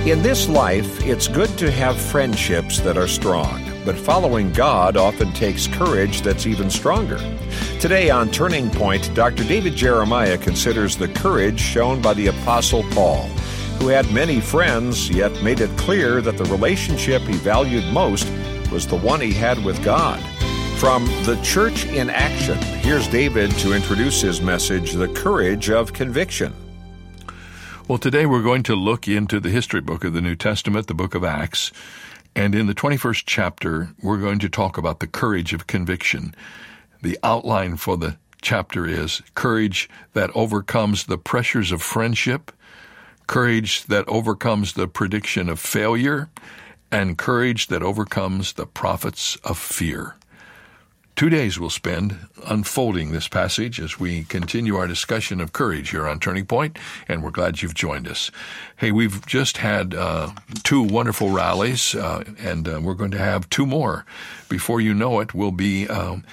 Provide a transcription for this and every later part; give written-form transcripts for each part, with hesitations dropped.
In this life, it's good to have friendships that are strong, but following God often takes courage that's even stronger. Today on Turning Point, Dr. David Jeremiah considers the courage shown by the Apostle Paul, who had many friends, yet made it clear that the relationship he valued most was the one he had with God. From The Church in Action, here's David to introduce his message, The Courage of Conviction. Well, today we're going to look into the history book of the New Testament, the book of Acts. And in the 21st chapter, we're going to talk about the courage of conviction. The outline for the chapter is courage that overcomes the pressures of friendship, courage that overcomes the prediction of failure, and courage that overcomes the prophets of fear. 2 days we'll spend unfolding this passage as we continue our discussion of courage here on Turning Point, and we're glad you've joined us. Hey, we've just had 2 wonderful rallies, and we're going to have 2 more. Before you know it, we'll be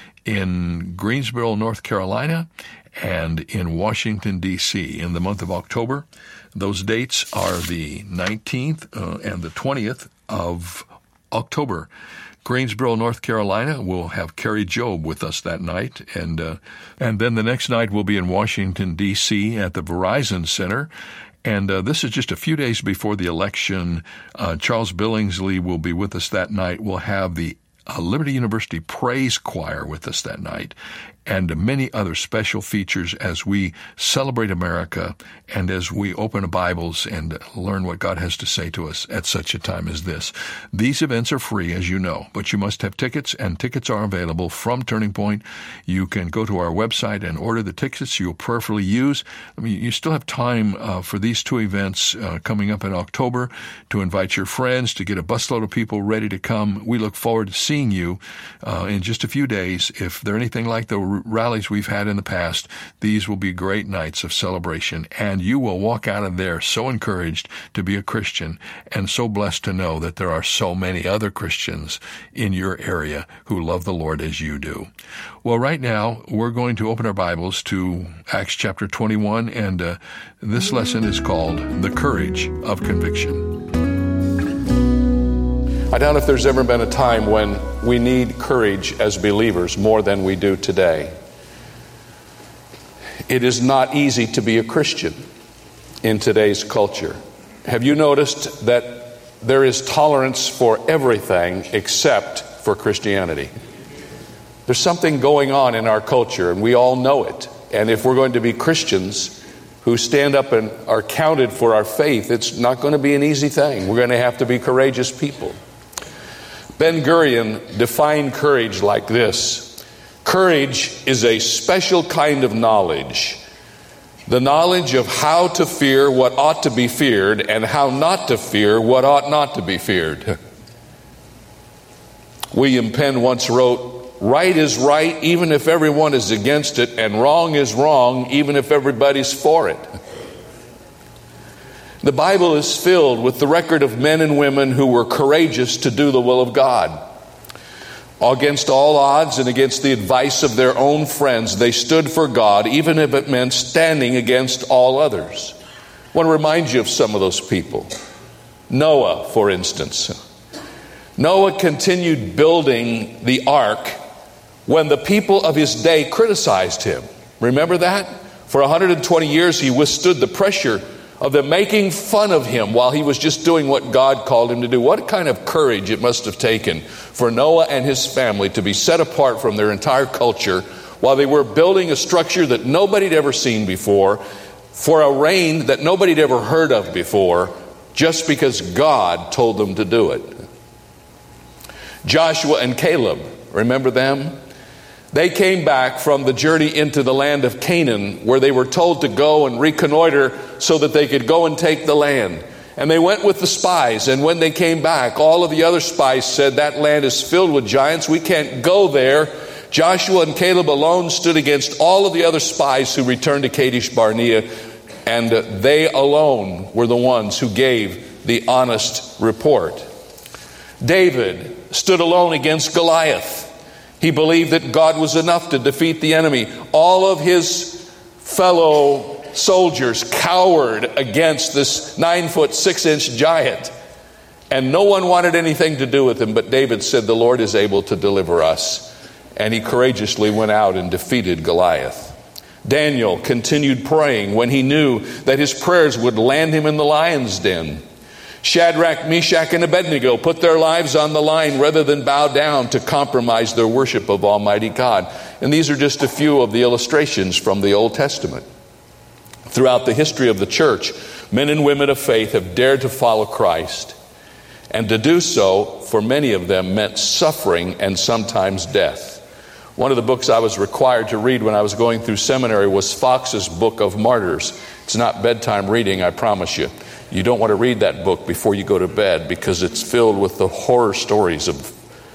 in Greensboro, North Carolina, and in Washington, D.C. in the month of October. Those dates are the 19th and the 20th of October. Greensboro, North Carolina, we'll have Carrie Job with us that night. And then the next night we'll be in Washington, D.C. at the Verizon Center. And this is just a few days before the election. Charles Billingsley will be with us that night. We'll have the Liberty University Praise Choir with us that night, and many other special features as we celebrate America and as we open our Bibles and learn what God has to say to us at such a time as this. These events are free, as you know, but you must have tickets, and tickets are available from Turning Point. You can go to our website and order the tickets you'll prayerfully use. I mean, you still have time for these 2 events coming up in October to invite your friends, to get a busload of people ready to come. We look forward to seeing you in just a few days. If they're anything like the rallies we've had in the past, these will be great nights of celebration, and you will walk out of there so encouraged to be a Christian and so blessed to know that there are so many other Christians in your area who love the Lord as you do. Well, right now, we're going to open our Bibles to Acts chapter 21, and this lesson is called The Courage of Conviction. I doubt if there's ever been a time when we need courage as believers more than we do today. It is not easy to be a Christian in today's culture. Have you noticed that there is tolerance for everything except for Christianity? There's something going on in our culture, and we all know it. And if we're going to be Christians who stand up and are counted for our faith, it's not going to be an easy thing. We're going to have to be courageous people. Ben-Gurion defined courage like this: courage is a special kind of knowledge, the knowledge of how to fear what ought to be feared and how not to fear what ought not to be feared. William Penn once wrote, "Right is right even if everyone is against it, and wrong is wrong even if everybody's for it." The Bible is filled with the record of men and women who were courageous to do the will of God. Against all odds and against the advice of their own friends, they stood for God, even if it meant standing against all others. I want to remind you of some of those people. Noah, for instance. Noah continued building the ark when the people of his day criticized him. Remember that? For 120 years he withstood the pressure of them making fun of him while he was just doing what God called him to do. What kind of courage it must have taken for Noah and his family to be set apart from their entire culture while they were building a structure that nobody had ever seen before, for a reign that nobody had ever heard of before, just because God told them to do it. Joshua and Caleb, remember them? They came back from the journey into the land of Canaan, where they were told to go and reconnoiter so that they could go and take the land. And they went with the spies, and when they came back, all of the other spies said, "That land is filled with giants, we can't go there." Joshua and Caleb alone stood against all of the other spies who returned to Kadesh Barnea, and they alone were the ones who gave the honest report. David stood alone against Goliath. He believed that God was enough to defeat the enemy. All of his fellow soldiers cowered against this 9-foot 6-inch giant. And no one wanted anything to do with him, but David said, "The Lord is able to deliver us." And he courageously went out and defeated Goliath. Daniel continued praying when he knew that his prayers would land him in the lion's den. Shadrach, Meshach, and Abednego put their lives on the line rather than bow down to compromise their worship of Almighty God. And these are just a few of the illustrations from the Old Testament. Throughout the history of the church, men and women of faith have dared to follow Christ. And to do so, for many of them, meant suffering and sometimes death. One of the books I was required to read when I was going through seminary was Fox's Book of Martyrs. It's not bedtime reading, I promise you. You don't want to read that book before you go to bed, because it's filled with the horror stories of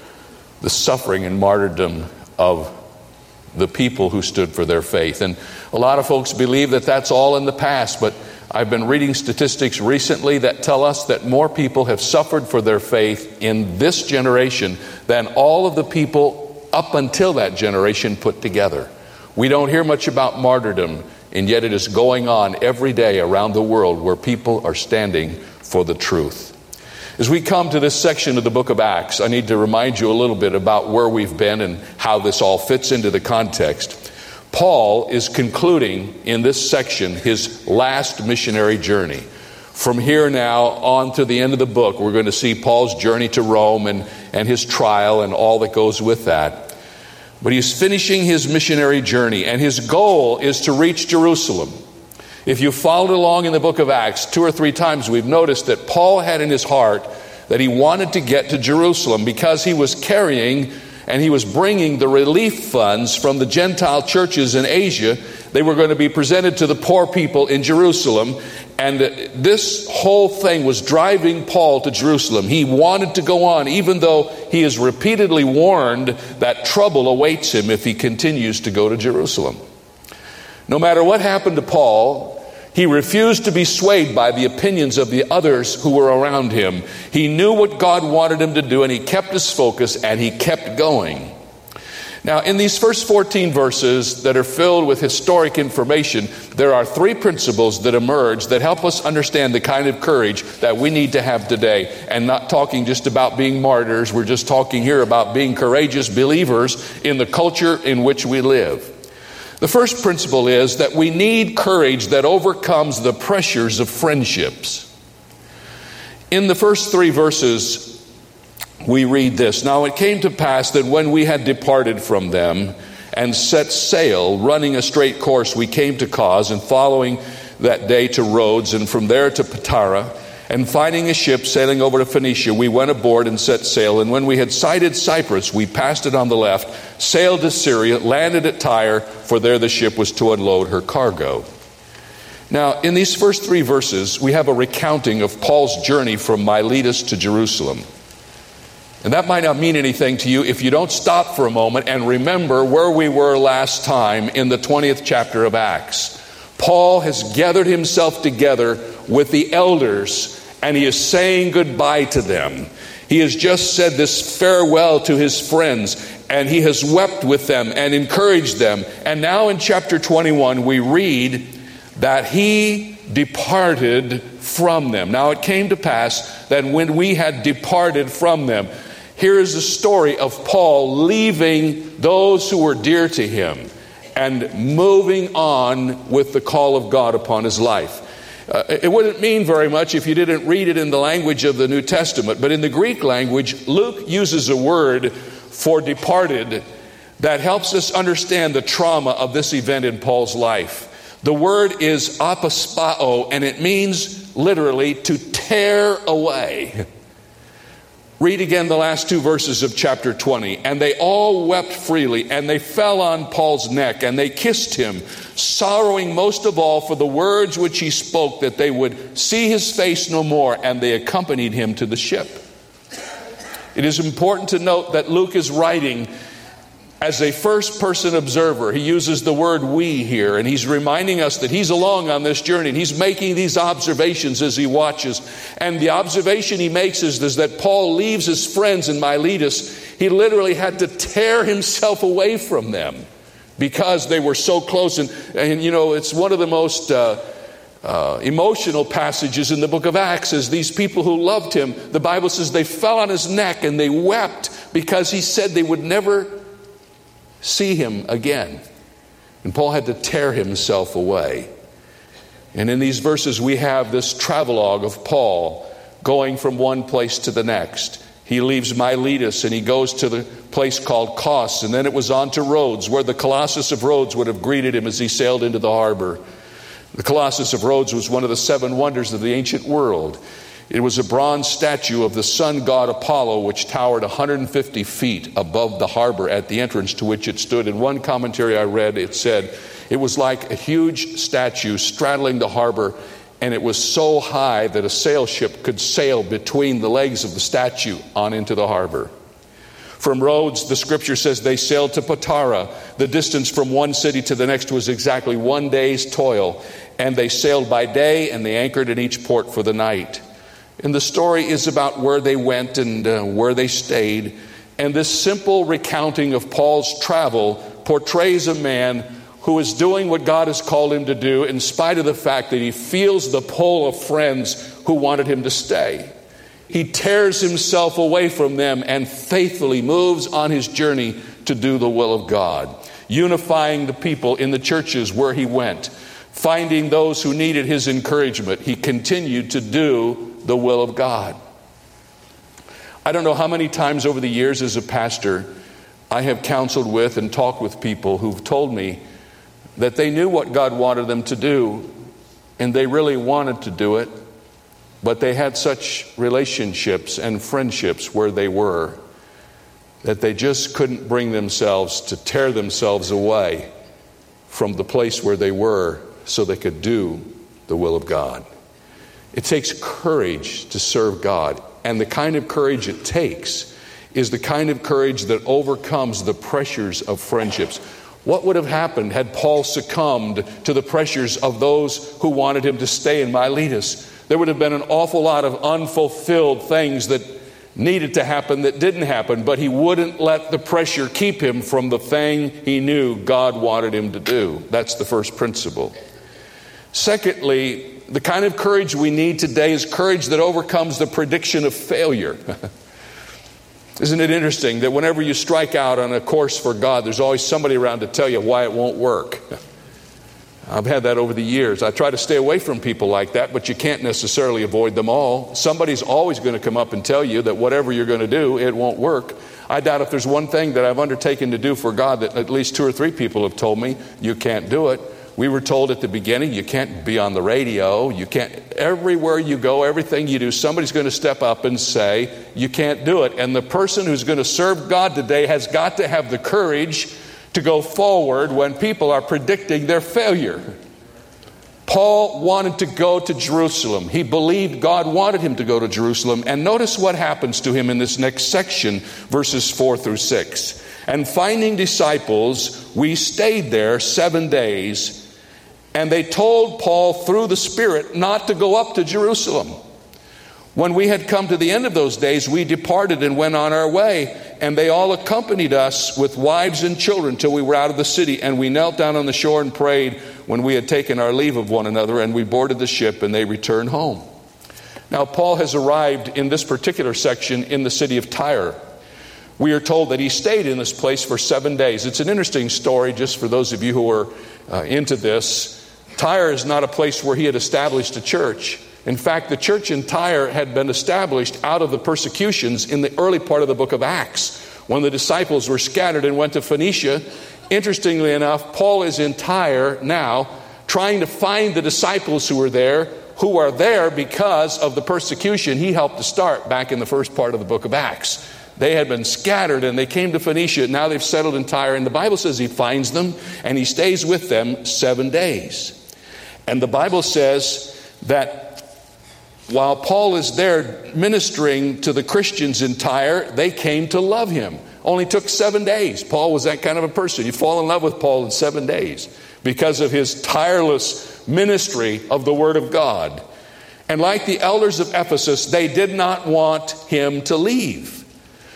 the suffering and martyrdom of the people who stood for their faith. And a lot of folks believe that that's all in the past, but I've been reading statistics recently that tell us that more people have suffered for their faith in this generation than all of the people up until that generation put together. We don't hear much about martyrdom, and yet it is going on every day around the world where people are standing for the truth. As we come to this section of the book of Acts, I need to remind you a little bit about where we've been and how this all fits into the context. Paul is concluding in this section his last missionary journey. From here now on to the end of the book, we're going to see Paul's journey to Rome and his trial and all that goes with that. But he's finishing his missionary journey, and his goal is to reach Jerusalem. If you followed along in the book of Acts, 2 or 3 times we've noticed that Paul had in his heart that he wanted to get to Jerusalem because he was carrying and he was bringing the relief funds from the Gentile churches in Asia. They were going to be presented to the poor people in Jerusalem. And this whole thing was driving Paul to Jerusalem. He wanted to go on, even though he is repeatedly warned that trouble awaits him if he continues to go to Jerusalem. No matter what happened to Paul, he refused to be swayed by the opinions of the others who were around him. He knew what God wanted him to do, and he kept his focus, and he kept going. Now, in these first 14 verses that are filled with historic information, there are 3 principles that emerge that help us understand the kind of courage that we need to have today. And not talking just about being martyrs, we're just talking here about being courageous believers in the culture in which we live. The first principle is that we need courage that overcomes the pressures of friendships. In the first 3 verses, we read this: "Now it came to pass that when we had departed from them and set sail, running a straight course, we came to Cos, and following that day to Rhodes, and from there to Patara. And finding a ship sailing over to Phoenicia, we went aboard and set sail. And when we had sighted Cyprus, we passed it on the left, sailed to Syria, landed at Tyre, for there the ship was to unload her cargo." Now, in these first 3 verses, we have a recounting of Paul's journey from Miletus to Jerusalem. And that might not mean anything to you if you don't stop for a moment and remember where we were last time in the 20th chapter of Acts. Paul has gathered himself together with the elders, and he is saying goodbye to them. He has just said this farewell to his friends, and he has wept with them and encouraged them. And now in chapter 21, we read that he departed from them. Now it came to pass that when we had departed from them, here is the story of Paul leaving those who were dear to him and moving on with the call of God upon his life. It wouldn't mean very much if you didn't read it in the language of the New Testament, but in the Greek language, Luke uses a word for departed that helps us understand the trauma of this event in Paul's life. The word is apospao, and it means literally to tear away. Read again the last 2 verses of chapter 20. "And they all wept freely, and they fell on Paul's neck, and they kissed him, sorrowing most of all for the words which he spoke, that they would see his face no more, and they accompanied him to the ship." It is important to note that Luke is writing as a first-person observer. He uses the word "we" here, and he's reminding us that he's along on this journey, and he's making these observations as he watches. And the observation he makes is that Paul leaves his friends in Miletus. He literally had to tear himself away from them because they were so close. And you know, it's one of the most emotional passages in the book of Acts is these people who loved him. The Bible says they fell on his neck and they wept because he said they would never see him again. And Paul had to tear himself away. And in these verses we have this travelogue of Paul going from one place to the next. He leaves Miletus and he goes to the place called Kos, and then it was on to Rhodes, where the Colossus of Rhodes would have greeted him as he sailed into the harbor. The Colossus of Rhodes was one of the 7 wonders of the ancient world. It was a bronze statue of the sun god Apollo, which towered 150 feet above the harbor at the entrance to which it stood. In one commentary I read, it said it was like a huge statue straddling the harbor, and it was so high that a sail ship could sail between the legs of the statue on into the harbor. From Rhodes, the scripture says they sailed to Patara. The distance from one city to the next was exactly 1 day's toil, and they sailed by day and they anchored in each port for the night. And the story is about where they went and where they stayed. And this simple recounting of Paul's travel portrays a man who is doing what God has called him to do in spite of the fact that he feels the pull of friends who wanted him to stay. He tears himself away from them and faithfully moves on his journey to do the will of God, unifying the people in the churches where he went, finding those who needed his encouragement. He continued to do the will of God. I don't know how many times over the years as a pastor I have counseled with and talked with people who've told me that they knew what God wanted them to do and they really wanted to do it, but they had such relationships and friendships where they were that they just couldn't bring themselves to tear themselves away from the place where they were so they could do the will of God. It takes courage to serve God, and the kind of courage it takes is the kind of courage that overcomes the pressures of friendships. What would have happened had Paul succumbed to the pressures of those who wanted him to stay in Miletus? There would have been an awful lot of unfulfilled things that needed to happen that didn't happen, but he wouldn't let the pressure keep him from the thing he knew God wanted him to do. That's the first principle. Secondly, the kind of courage we need today is courage that overcomes the prediction of failure. Isn't it interesting that whenever you strike out on a course for God, there's always somebody around to tell you why it won't work? I've had that over the years. I try to stay away from people like that, but you can't necessarily avoid them all. Somebody's always going to come up and tell you that whatever you're going to do, it won't work. I doubt if there's one thing that I've undertaken to do for God that at least 2 or 3 people have told me, you can't do it. We were told at the beginning, you can't be on the radio, you can't, everywhere you go, everything you do, somebody's going to step up and say, you can't do it. And the person who's going to serve God today has got to have the courage to go forward when people are predicting their failure. Paul wanted to go to Jerusalem. He believed God wanted him to go to Jerusalem. And notice what happens to him in this next section, verses 4 through 6. And finding disciples, we stayed there 7 days. And they told Paul through the Spirit not to go up to Jerusalem. When we had come to the end of those days, we departed and went on our way. And they all accompanied us with wives and children till we were out of the city. And we knelt down on the shore and prayed when we had taken our leave of one another. And we boarded the ship and they returned home. Now Paul has arrived in this particular section in the city of Tyre. We are told that he stayed in this place for 7 days. It's an interesting story just for those of you who are into this. Tyre is not a place where he had established a church. In fact, the church in Tyre had been established out of the persecutions in the early part of the book of Acts, when the disciples were scattered and went to Phoenicia. Interestingly enough, Paul is in Tyre now, trying to find the disciples who are there because of the persecution he helped to start back in the first part of the book of Acts. They had been scattered and they came to Phoenicia. Now they've settled in Tyre, and the Bible says he finds them and he stays with them 7 days. And the Bible says that while Paul is there ministering to the Christians in Tyre, they came to love him. Only took 7 days. Paul was that kind of a person. You fall in love with Paul in 7 days because of his tireless ministry of the Word of God. And like the elders of Ephesus, they did not want him to leave.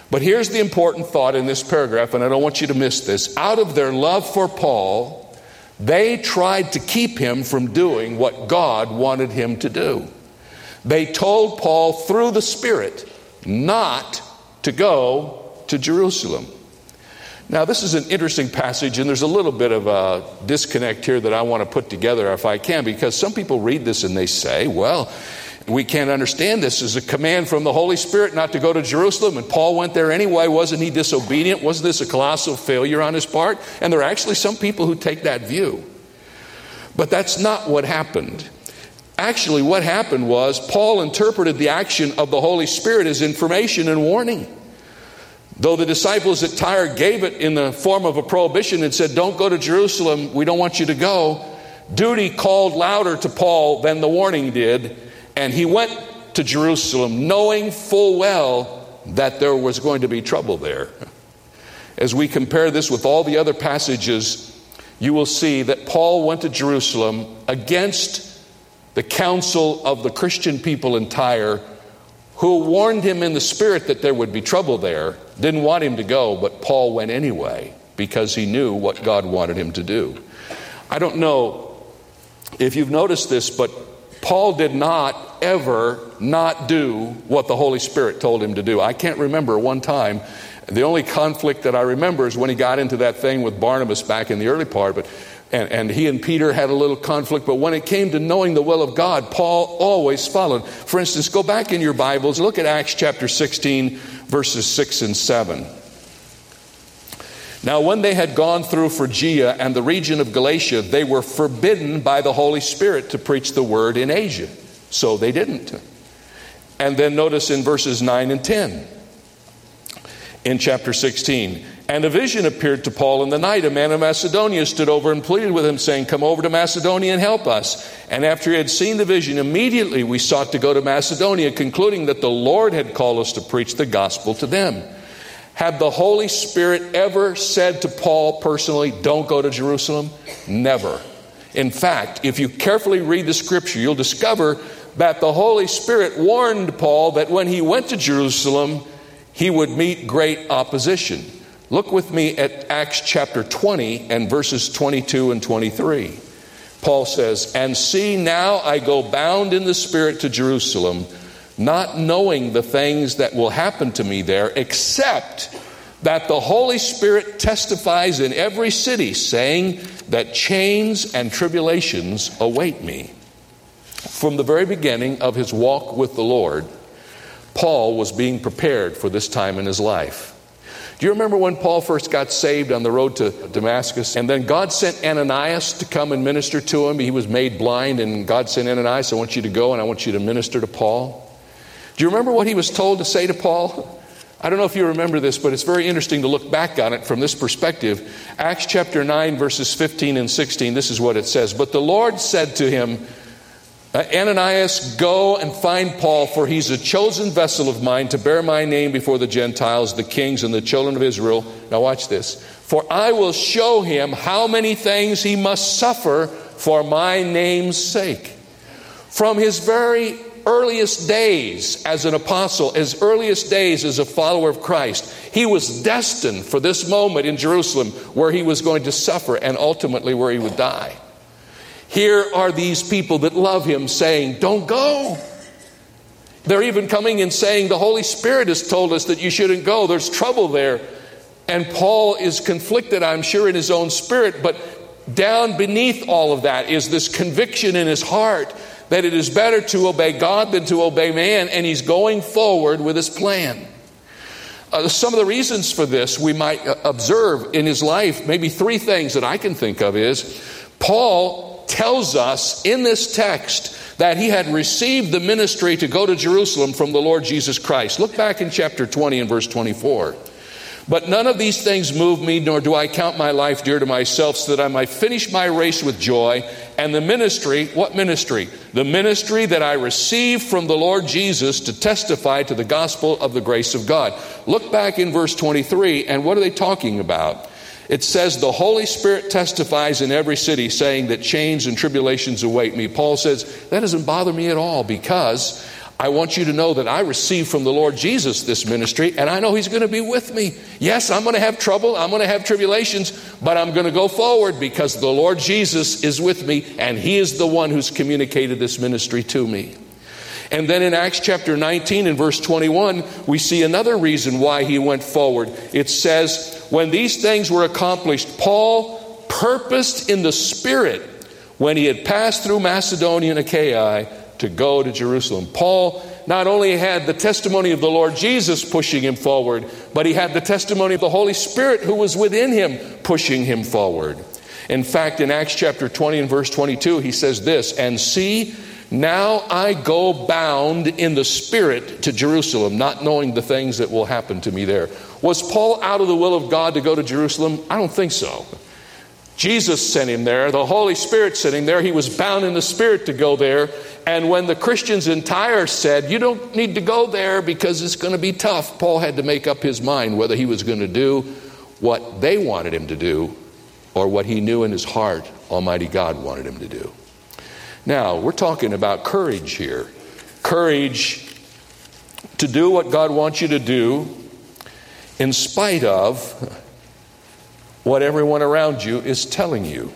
But here's the important thought in this paragraph, and I don't want you to miss this. Out of their love for Paul, they tried to keep him from doing what God wanted him to do. They told Paul through the Spirit not to go to Jerusalem. Now, this is an interesting passage, and there's a little bit of a disconnect here that I want to put together if I can, because some people read this and they say, well, we can't understand this as a command from the Holy Spirit not to go to Jerusalem, and Paul went there anyway. Wasn't he disobedient? Wasn't this a colossal failure on his part? And there are actually some people who take that view. But that's not what happened. Actually, what happened was Paul interpreted the action of the Holy Spirit as information and warning. Though the disciples at Tyre gave it in the form of a prohibition and said, don't go to Jerusalem, we don't want you to go, duty called louder to Paul than the warning did, and he went to Jerusalem knowing full well that there was going to be trouble there. As we compare this with all the other passages, you will see that Paul went to Jerusalem against the council of the Christian people in Tyre, who warned him in the Spirit that there would be trouble there, didn't want him to go, but Paul went anyway because he knew what God wanted him to do. I don't know if you've noticed this, but Paul did not ever not do what the Holy Spirit told him to do. I can't remember one time. The only conflict that I remember is when he got into that thing with Barnabas back in the early part, and he and Peter had a little conflict, but when it came to knowing the will of God, Paul always followed. For instance, go back in your Bibles, look at Acts chapter 16, verses 6 and 7. Now, when they had gone through Phrygia and the region of Galatia, they were forbidden by the Holy Spirit to preach the word in Asia. So they didn't. And then notice in verses 9 and 10, in chapter 16, and a vision appeared to Paul in the night. A man of Macedonia stood over and pleaded with him, saying, come over to Macedonia and help us. And after he had seen the vision, immediately we sought to go to Macedonia, concluding that the Lord had called us to preach the gospel to them. Had the Holy Spirit ever said to Paul personally, don't go to Jerusalem? Never. In fact, if you carefully read the scripture, you'll discover that the Holy Spirit warned Paul that when he went to Jerusalem, he would meet great opposition. Look with me at Acts chapter 20 and verses 22 and 23. Paul says, and see, now I go bound in the Spirit to Jerusalem, not knowing the things that will happen to me there, except that the Holy Spirit testifies in every city, saying that chains and tribulations await me. From the very beginning of his walk with the Lord, Paul was being prepared for this time in his life. Do you remember when Paul first got saved on the road to Damascus? And then God sent Ananias to come and minister to him. He was made blind, and God sent Ananias, I want you to go and I want you to minister to Paul. Do you remember what he was told to say to Paul? I don't know if you remember this, but it's very interesting to look back on it from this perspective. Acts chapter 9, verses 15 and 16, this is what it says. But the Lord said to him, Ananias, go and find Paul, for he's a chosen vessel of mine to bear my name before the Gentiles, the kings, and the children of Israel. Now watch this. For I will show him how many things he must suffer for my name's sake. From his very earliest days as an apostle, his earliest days as a follower of Christ, he was destined for this moment in Jerusalem where he was going to suffer and ultimately where he would die. Here are these people that love him saying, don't go. They're even coming and saying, the Holy Spirit has told us that you shouldn't go. There's trouble there. And Paul is conflicted, I'm sure, in his own spirit. But down beneath all of that is this conviction in his heart that it is better to obey God than to obey man. And he's going forward with his plan. Some of the reasons for this we might observe in his life, maybe three things that I can think of is, Paul tells us in this text that he had received the ministry to go to Jerusalem from the Lord Jesus Christ. Look back in chapter 20 and verse 24. But none of these things move me, nor do I count my life dear to myself, so that I might finish my race with joy. And the ministry, what ministry? The ministry that I received from the Lord Jesus to testify to the gospel of the grace of God. Look back in verse 23, and what are they talking about? It says, the Holy Spirit testifies in every city, saying that chains and tribulations await me. Paul says, that doesn't bother me at all, because I want you to know that I received from the Lord Jesus this ministry, and I know He's going to be with me. Yes, I'm going to have trouble, I'm going to have tribulations, but I'm going to go forward because the Lord Jesus is with me, and He is the one who's communicated this ministry to me. And then in Acts chapter 19 and verse 21, we see another reason why he went forward. It says, when these things were accomplished, Paul purposed in the Spirit, when he had passed through Macedonia and Achaia, to go to Jerusalem. Paul not only had the testimony of the Lord Jesus pushing him forward, but he had the testimony of the Holy Spirit who was within him pushing him forward. In fact, in Acts chapter 20 and verse 22, he says this, and see, now I go bound in the Spirit to Jerusalem, not knowing the things that will happen to me there. Was Paul out of the will of God to go to Jerusalem? I don't think so. Jesus sent him there. The Holy Spirit sent him there. He was bound in the Spirit to go there. And when the Christians in Tyre said, you don't need to go there because it's going to be tough, Paul had to make up his mind whether he was going to do what they wanted him to do or what he knew in his heart Almighty God wanted him to do. Now, we're talking about courage here. Courage to do what God wants you to do in spite of what everyone around you is telling you.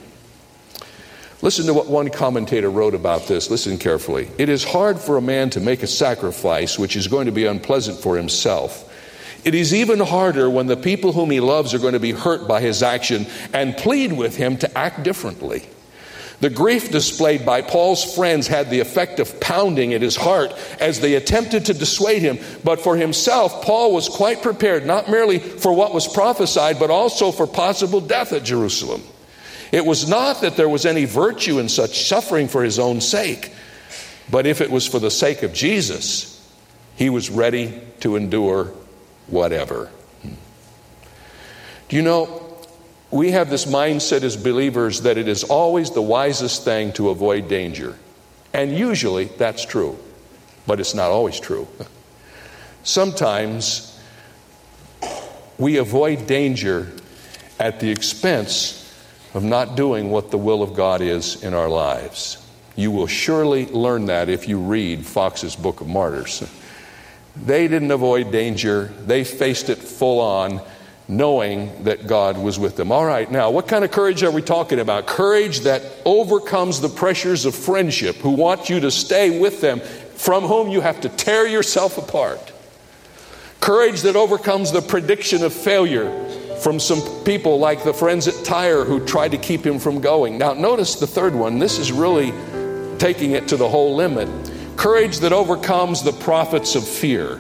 Listen to what one commentator wrote about this. Listen carefully. It is hard for a man to make a sacrifice which is going to be unpleasant for himself. It is even harder when the people whom he loves are going to be hurt by his action and plead with him to act differently. The grief displayed by Paul's friends had the effect of pounding at his heart as they attempted to dissuade him. But for himself, Paul was quite prepared, not merely for what was prophesied, but also for possible death at Jerusalem. It was not that there was any virtue in such suffering for his own sake, but if it was for the sake of Jesus, he was ready to endure whatever. Do you know, we have this mindset as believers that it is always the wisest thing to avoid danger. And usually that's true, but it's not always true. Sometimes we avoid danger at the expense of not doing what the will of God is in our lives. You will surely learn that if you read Fox's Book of Martyrs. They didn't avoid danger. They faced it full on, knowing that God was with them. All right, now, what kind of courage are we talking about? Courage that overcomes the pressures of friendship, who want you to stay with them, from whom you have to tear yourself apart. Courage that overcomes the prediction of failure from some people like the friends at Tyre who tried to keep him from going. Now, notice the third one. This is really taking it to the whole limit. Courage that overcomes the prophets of fear.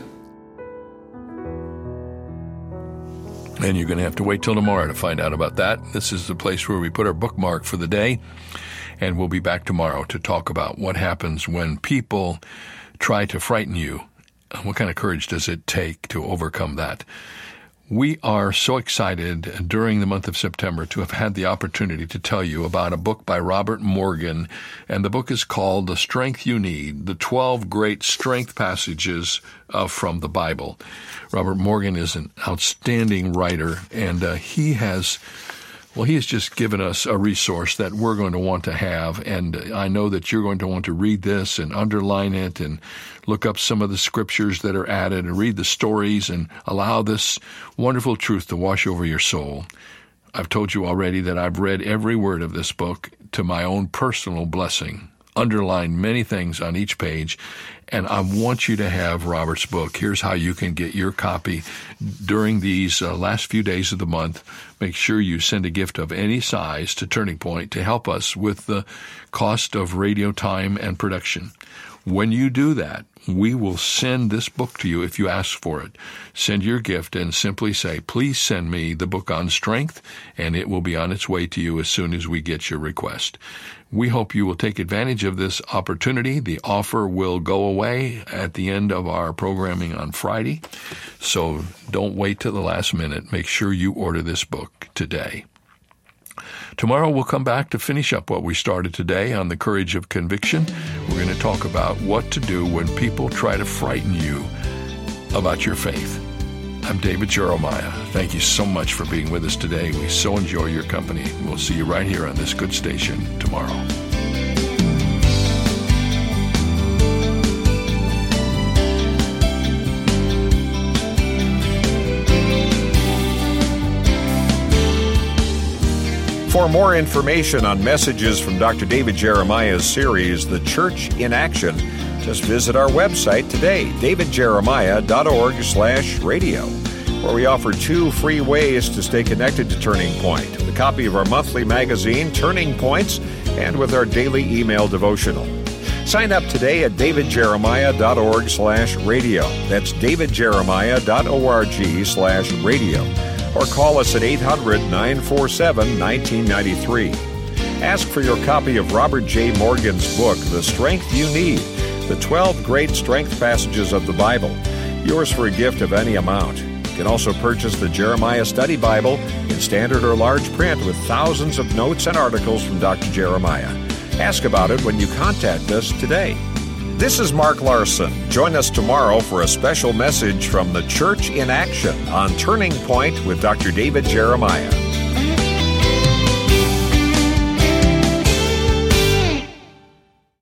And you're going to have to wait till tomorrow to find out about that. This is the place where we put our bookmark for the day. And we'll be back tomorrow to talk about what happens when people try to frighten you. What kind of courage does it take to overcome that? We are so excited during the month of September to have had the opportunity to tell you about a book by Robert Morgan, and the book is called The Strength You Need, the 12 Great Strength Passages from the Bible. Robert Morgan is an outstanding writer, and he has just given us a resource that we're going to want to have, and I know that you're going to want to read this and underline it and look up some of the scriptures that are added and read the stories and allow this wonderful truth to wash over your soul. I've told you already that I've read every word of this book to my own personal blessing, underlined many things on each page, and I want you to have Robert's book. Here's how you can get your copy during these last few days of the month. Make sure you send a gift of any size to Turning Point to help us with the cost of radio time and production. When you do that, we will send this book to you if you ask for it. Send your gift and simply say, please send me the book on strength, and it will be on its way to you as soon as we get your request. We hope you will take advantage of this opportunity. The offer will go away at the end of our programming on Friday, so don't wait till the last minute. Make sure you order this book today. Tomorrow we'll come back to finish up what we started today on the courage of conviction. We're going to talk about what to do when people try to frighten you about your faith. I'm David Jeremiah. Thank you so much for being with us today. We so enjoy your company. We'll see you right here on this good station tomorrow. For more information on messages from Dr. David Jeremiah's series, The Church in Action, just visit our website today, davidjeremiah.org/radio, where we offer 2 free ways to stay connected to Turning Point, with a copy of our monthly magazine, Turning Points, and with our daily email devotional. Sign up today at davidjeremiah.org/radio. That's davidjeremiah.org/radio. Or call us at 800-947-1993. Ask for your copy of Robert J. Morgan's book, The Strength You Need, the 12 Great Strength Passages of the Bible, yours for a gift of any amount. You can also purchase the Jeremiah Study Bible in standard or large print with thousands of notes and articles from Dr. Jeremiah. Ask about it when you contact us today. This is Mark Larson. Join us tomorrow for a special message from the Church in Action on Turning Point with Dr. David Jeremiah.